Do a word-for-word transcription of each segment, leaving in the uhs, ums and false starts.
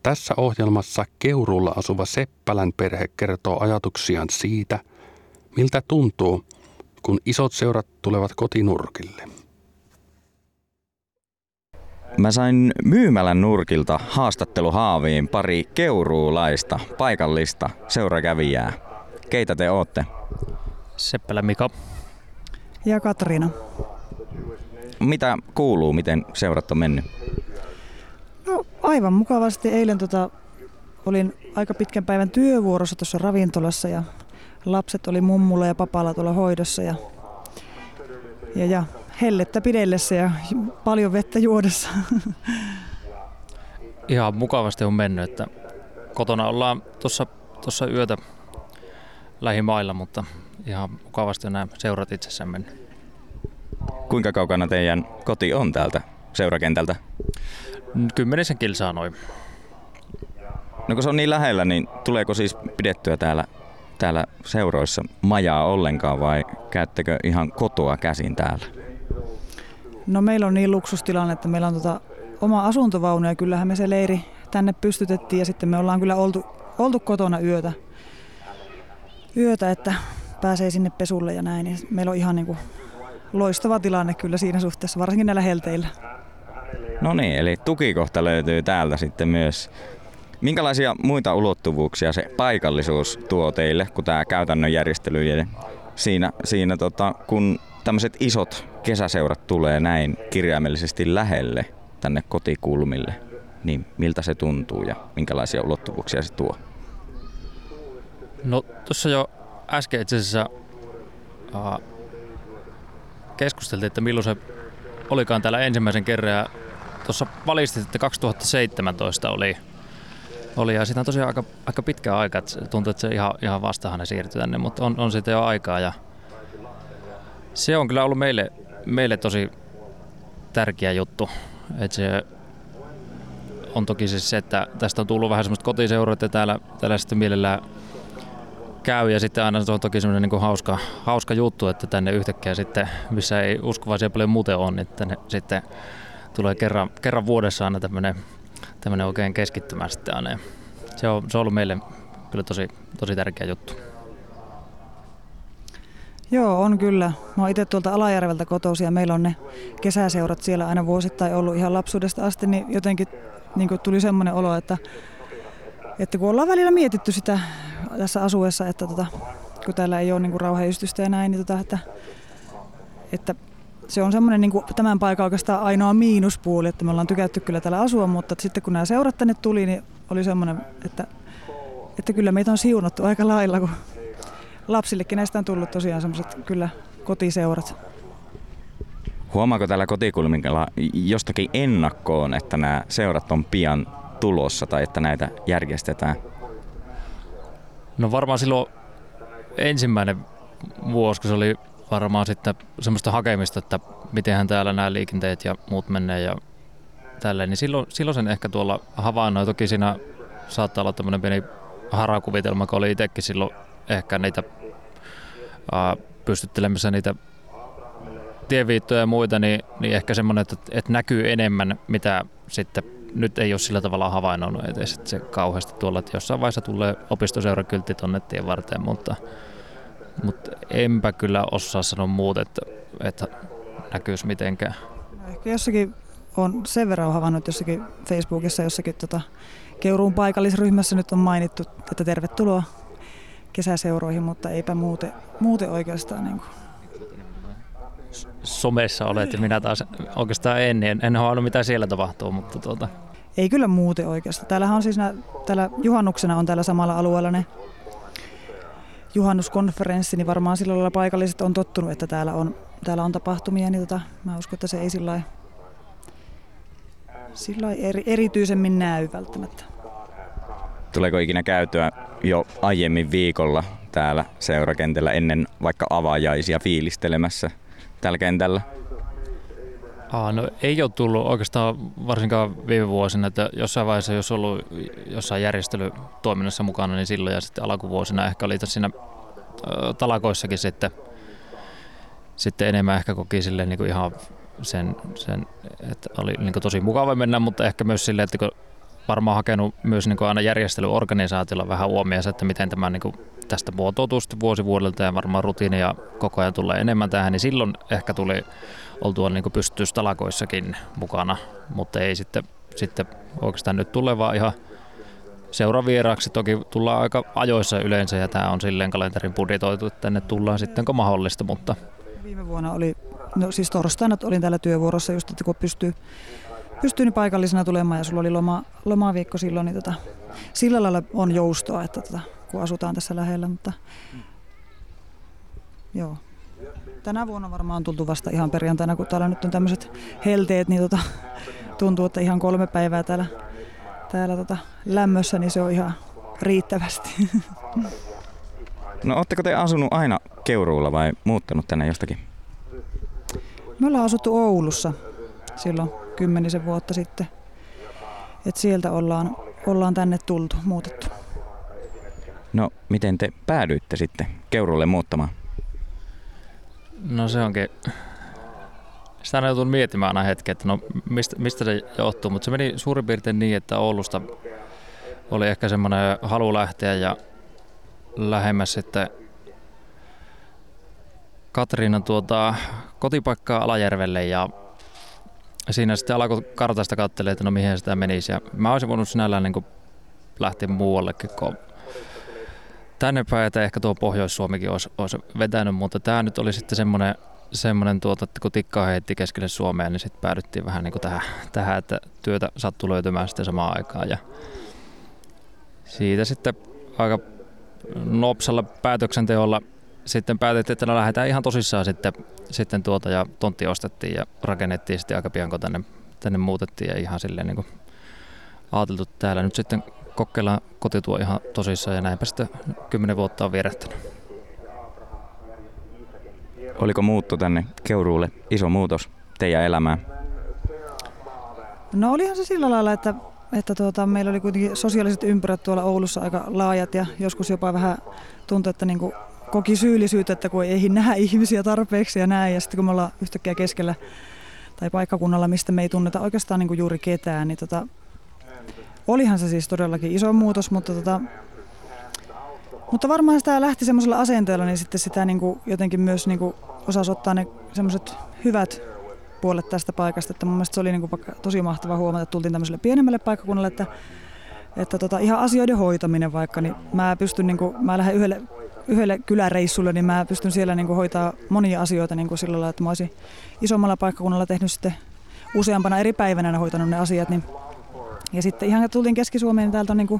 Tässä ohjelmassa Keuruulla asuva Seppälän perhe kertoo ajatuksiaan siitä, miltä tuntuu, kun isot seurat tulevat kotinurkille. Mä sain myymälän nurkilta haastatteluhaaviin pari keuruulaista, paikallista seurakävijää. Keitä te ootte? Seppälä Mika. Ja Katriina. Mitä kuuluu, miten seurat on mennyt? No aivan mukavasti. Eilen tota, olin aika pitkän päivän työvuorossa tuossa ravintolassa ja lapset oli mummulla ja papalla tuolla hoidossa ja, ja, ja hellettä pidellessä ja paljon vettä juodessa. Ihan mukavasti on mennyt, että kotona ollaan tuossa tuossa yötä lähimailla, mutta ihan mukavasti on nämä seurat itsessään mennyt. Kuinka kaukana teidän koti on täältä seurakentältä? Kymmenisen kilsaa noin. No kun se on niin lähellä, niin tuleeko siis pidettyä täällä, täällä seuroissa majaa ollenkaan vai käyttekö ihan kotoa käsin täällä? No meillä on niin luksustilanne, että meillä on tota oma asuntovaunu ja kyllähän me se leiri tänne pystytettiin ja sitten me ollaan kyllä oltu, oltu kotona yötä, yötä, että pääsee sinne pesulle ja näin. Ja meillä on ihan niin kuin loistava tilanne kyllä siinä suhteessa, varsinkin näillä helteillä. No niin, eli tukikohta löytyy täältä sitten myös. Minkälaisia muita ulottuvuuksia se paikallisuus tuo teille, kun tämä käytännön järjestely siinä, siinä tota, kun tämmöiset isot kesäseurat tulee näin kirjaimellisesti lähelle tänne kotikulmille, niin miltä se tuntuu ja minkälaisia ulottuvuuksia se tuo? No tuossa jo äsken itse asiassa uh, keskusteltiin, että milloin se olikaan täällä ensimmäisen kerran ja tuossa valistit, että kaksituhattaseitsemäntoista oli, oli ja siitä on tosiaan aika, aika pitkä aika, että tuntuu, että se ihan, ihan vastahan ne siirtyi tänne, mutta on, on siitä jo aikaa ja se on kyllä ollut meille, meille tosi tärkeä juttu, että se on toki siis se, että tästä on tullut vähän semmoista kotiseuraa, että täällä, täällä sitten mielellään käy ja sitten aina se on toki semmoinen niin kuin hauska, hauska juttu, että tänne yhtäkkiä sitten, missä ei uskovaisia paljon muuten on, niin tänne sitten tulee kerran, kerran vuodessa aina tämmöinen, tämmöinen oikein keskittymä sitten aina. Se on, se on ollut meille kyllä tosi, tosi tärkeä juttu. Joo, on kyllä. Mä oon itse tuolta Alajärveltä kotoisin ja meillä on ne kesäseurat siellä aina vuosittain ollut ihan lapsuudesta asti, niin jotenkin niin kuin tuli semmoinen olo, että, että kun ollaan välillä mietitty sitä tässä asuessa, että tota, kun täällä ei ole niin kuin rauhanystystä ja näin, niin tota, että, että se on semmoinen niin kuin tämän paikan oikeastaan ainoa miinuspuoli, että me ollaan tykätty kyllä täällä asua, mutta sitten kun nämä seurat tänne tuli, niin oli semmoinen, että, että kyllä meitä on siunattu aika lailla, kun lapsillekin näistä on tullut tosiaan semmoiset kyllä kotiseurat. Huomaako täällä kotikulmilla jostakin ennakkoon, että nämä seurat on pian tulossa tai että näitä järjestetään? No varmaan silloin ensimmäinen vuosi, kun se oli varmaan sitten semmoista hakemista, että mitenhän täällä nämä liikenteet ja muut menee ja tälleen, niin silloin, silloin sen ehkä tuolla havainnoi. Toki siinä saattaa olla tämmöinen pieni harakuvitelma, kun oli itsekin silloin ehkä niitä ää, pystyttelemässä niitä tieviittoja ja muita, niin, niin ehkä semmoinen, että, että näkyy enemmän, mitä sitten nyt ei ole sillä tavalla havainnoinut edes, että se kauheasti tuolla, että jossain vaiheessa tulee opistoseura-kyltti tonne tien varteen, mutta, mutta enpä kyllä osaa sanoa muuta, että, että näkyisi mitenkään. No ehkä jossakin on sen verran havainnut jossakin Facebookissa, jossakin tota, Keuruun paikallisryhmässä nyt on mainittu, että tervetuloa kesäseuroihin, mutta eipä muuten, muuten oikeastaan. Niin kuin. Somessa olet ja minä taas oikeastaan en, en, en havainnut mitä siellä tapahtuu, mutta tuota. Ei kyllä muuten oikeastaan. Täällähän on siis nää, täällä juhannuksena on täällä samalla alueella ne juhannuskonferenssi, niin varmaan sillä lailla paikalliset on tottunut, että täällä on, täällä on tapahtumia, niin tota, mä uskon, että se ei sillä lailla eri, erityisemmin näy välttämättä. Tuleeko ikinä käytyä jo aiemmin viikolla täällä seurakentällä ennen vaikka avaajaisia fiilistelemässä tällä kentällä? Aa, no ei ole tullut oikeastaan varsinkaan viime vuosina, että jossain vaiheessa jos on ollut jossain järjestelytoiminnassa mukana, niin silloin ja sitten alkuvuosina ehkä oli siinä ö, talakoissakin sitten, sitten enemmän ehkä koki silleen niin kuin ihan sen, sen, että oli niin kuin tosi mukava mennä, mutta ehkä myös silleen, että kun varmaan hakenut myös niin kuin aina järjestelyorganisaatiolla vähän huomioon, että miten tämä niin kuin tästä muotoutuu sitten vuosi vuodelta ja varmaan rutiinia koko ajan tulee enemmän tähän, niin silloin ehkä tuli oltua niin kuin pystytystalakoissakin mukana, mutta ei sitten, sitten oikeastaan nyt tulee vaan ihan seuravieraaksi. Toki tullaan aika ajoissa yleensä ja tämä on silleen kalenterin budjetoitu, että tänne tullaan sitten kun mahdollista, mutta Viime vuonna oli, no siis torstaina olin täällä työvuorossa just, että kun pystyy, pystyy niin paikallisena tulemaan ja sulla oli loma, lomaviikko silloin, niin tota, sillä lailla on joustoa, että tota, kun asutaan tässä lähellä, mutta joo. Tänä vuonna varmaan on tultu vasta ihan perjantaina, kun täällä nyt on tämmöiset helteet, niin tota, tuntuu, että ihan kolme päivää täällä, täällä tota, lämmössä, niin se on ihan riittävästi. No ootteko te asunut aina Keuruulla vai muuttanut tänne jostakin? Me ollaan asuttu Oulussa silloin kymmenisen vuotta sitten. Et sieltä ollaan, ollaan tänne tultu, muutettu. No miten te päädyitte sitten Keuruulle muuttamaan? no se onkin, sitä aina joutunut miettimään aina hetken, että no mistä, mistä se johtuu, mutta se meni suurin piirtein niin, että Oulusta oli ehkä semmoinen halu lähteä ja lähemmäs sitten Katriinan tuota, kotipaikkaa Alajärvelle ja siinä sitten alkoi kartasta katselemaan, että no mihin sitä menisi. Ja mä olisin voinut sinällään niin kuin lähteä muuallekin, kun tänne päin, että ehkä tuo Pohjois-Suomikin olisi, olisi vetänyt, mutta tämä nyt oli sitten semmoinen, semmoinen tuota, että kun tikkaa heitti keskelle Suomea, niin sitten päädyttiin vähän niin kuin tähän, tähän, että työtä sattui löytymään sitten samaan aikaan. Ja siitä sitten aika nopsalla päätöksenteolla sitten päätettiin, että no lähdetään ihan tosissaan sitten, sitten tuota ja tontti ostettiin ja rakennettiin sitten aika pian, kun tänne, tänne muutettiin ja ihan silleen niin kuin ajateltu, että täällä nyt sitten kokeillaan kotituo ihan tosissaan ja näinpä sitten kymmenen vuotta on vierähtänyt. Oliko muutto tänne Keuruulle iso muutos teidän elämään? No olihan se sillä lailla, että, että tuota, meillä oli kuitenkin sosiaaliset ympyrät tuolla Oulussa aika laajat ja joskus jopa vähän tuntui, että niin kuin koki syyllisyyttä, että kun ei nähdä ihmisiä tarpeeksi ja näin. Ja sitten kun me ollaan yhtäkkiä keskellä tai paikkakunnalla, mistä me ei tunneta oikeastaan niin kuin juuri ketään, niin tota, olihan se siis todellakin iso muutos, mutta, tota, mutta varmaan sitä lähti semmoisella asenteella, niin sitten sitä niin kuin jotenkin myös niin kuin osasi ottaa ne semmoiset hyvät puolet tästä paikasta. Että mun mielestä se oli niin kuin tosi mahtava huomata, että tultiin tämmöiselle pienemmälle paikkakunnalle, että, että tota, ihan asioiden hoitaminen vaikka, niin mä pystyn, niin kuin, mä lähden yhdelle yhdelle kyläreissulle, niin mä pystyn siellä niin kuin hoitaa monia asioita niin kuin sillä lailla, että mä olisin isommalla paikkakunnalla tehnyt sitten useampana eri päivänä hoitanut ne asiat. Niin. Ja sitten ihan tultiin Keski-Suomeen, niin täältä on niin kuin,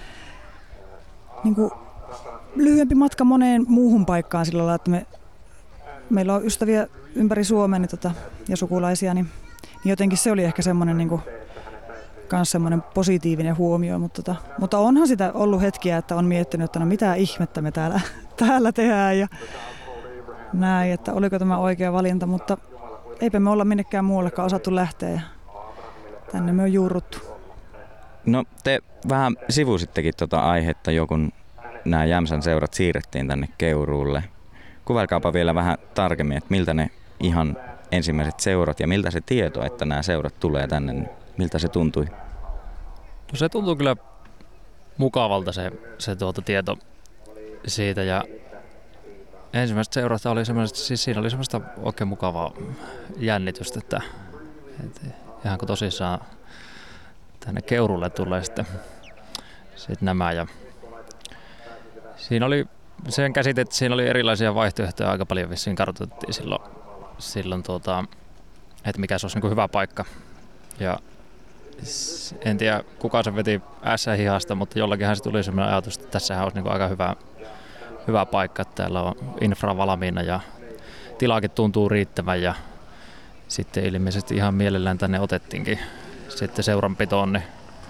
niin kuin lyhyempi matka moneen muuhun paikkaan sillä lailla, että me, meillä on ystäviä ympäri Suomea niin tota, ja sukulaisia, niin, niin jotenkin se oli ehkä semmoinen niin kuin myös semmoinen positiivinen huomio, mutta, tota, mutta onhan sitä ollut hetkiä, että on miettinyt, että no mitä ihmettä me täällä, täällä tehdään ja näin, että oliko tämä oikea valinta, mutta eipä me olla minnekään muuallekaan osattu lähteä ja tänne me on juurruttu. No te vähän sivusittekin tuota aihetta jo, kun nämä Jämsän seurat siirrettiin tänne Keuruulle. Kuvailkaapa vielä vähän tarkemmin, että miltä ne ihan ensimmäiset seurat ja miltä se tieto, että nämä seurat tulee tänne, miltä se tuntui? No se tuntuu kyllä mukavalta se, se tuota tieto siitä ja ensimmäiset seurat oli semmoista, siis siinä oli semmoista oikein mukavaa jännitystä, että, että ihan kun tosissaan tänne Keurulle tulee sitten, sitten nämä ja siinä oli sen käsite, että siinä oli erilaisia vaihtoehtoja aika paljon vissiin kartoitettiin silloin, silloin tuota, että mikä se olisi niin kuin hyvä paikka ja en tiedä kuka se veti ässä-hihasta, mutta jollakinhan se tuli sellainen ajatus, että tässähän olisi niin aika hyvä, hyvä paikka, että täällä on infra valmiina ja tilaakin tuntuu riittävän ja sitten ilmeisesti ihan mielellään tänne otettiinkin sitten seuranpitoon, niin,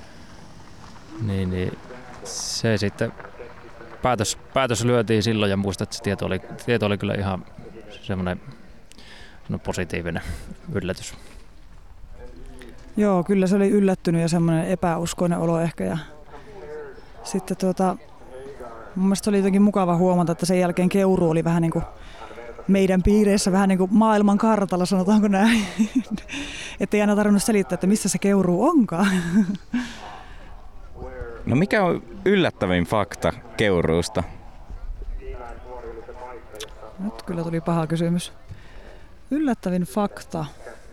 niin, niin se sitten päätös, päätös lyötiin silloin ja muistan, että se tieto oli, tieto oli kyllä ihan semmoinen no, positiivinen yllätys. Joo, kyllä se oli yllättynyt ja semmoinen epäuskoinen olo ehkä. Ja sitten tuota, mun mielestä oli jotenkin mukava huomata, että sen jälkeen Keuruu oli vähän niin kuin meidän piireissä vähän niin kuin maailman kartalla, sanotaanko näin. Että ei aina tarvinnut selittää, että missä se Keuruu onkaan. No mikä on yllättävin fakta Keuruusta? Nyt kyllä tuli paha kysymys. Yllättävin fakta.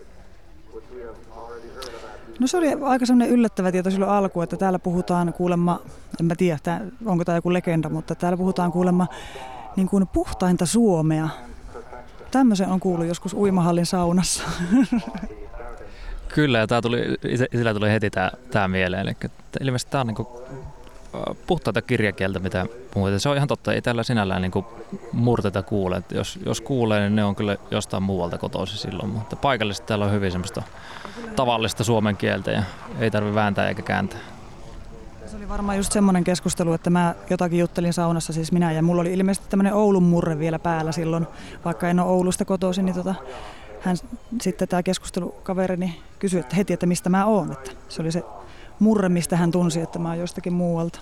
No se oli aika semmoinen yllättävä tieto silloin alkuun, että täällä puhutaan kuulemma, en mä tiedä, tää, onko tämä joku legenda, mutta täällä puhutaan kuulemma niin kuin puhtainta Suomea. Tämmöisen on kuullut joskus uimahallin saunassa. Kyllä, ja tää tuli, itsellä tuli heti tämä tää mieleen. Eli ilmeisesti tämä on niinku puhtaita kirjakieltä, mitä muuta. Se on ihan totta, ei täällä sinällään niinku murteita kuule. Et jos, jos kuulee, niin ne on kyllä jostain muualta kotoisin silloin. Mutta paikallisesti täällä on hyvin semmoista tavallista suomen kieltä ja ei tarvitse vääntää eikä kääntää. Se oli varmaan just semmoinen keskustelu, että mä jotakin juttelin saunassa, siis minä, ja mulla oli ilmeisesti tämmöinen Oulun murre vielä päällä silloin, vaikka en ole Oulusta kotoisin, niin tota, hän sitten tämä keskustelukaverini kysyi että heti, että mistä mä oon. Että se oli se murre, mistä hän tunsi, että mä oon jostakin muualta.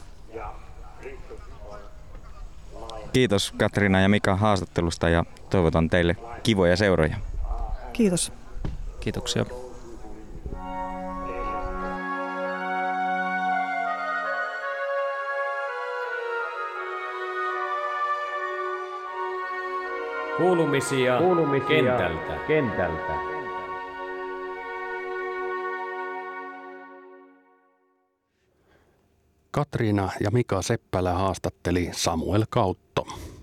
Kiitos Katriina ja Mika haastattelusta ja toivotan teille kivoja seuroja. Kiitos. Kiitoksia. Kuulumisia, Kuulumisia kentältä. kentältä. Katriina ja Mika Seppälä haastatteli Samuel Kautto.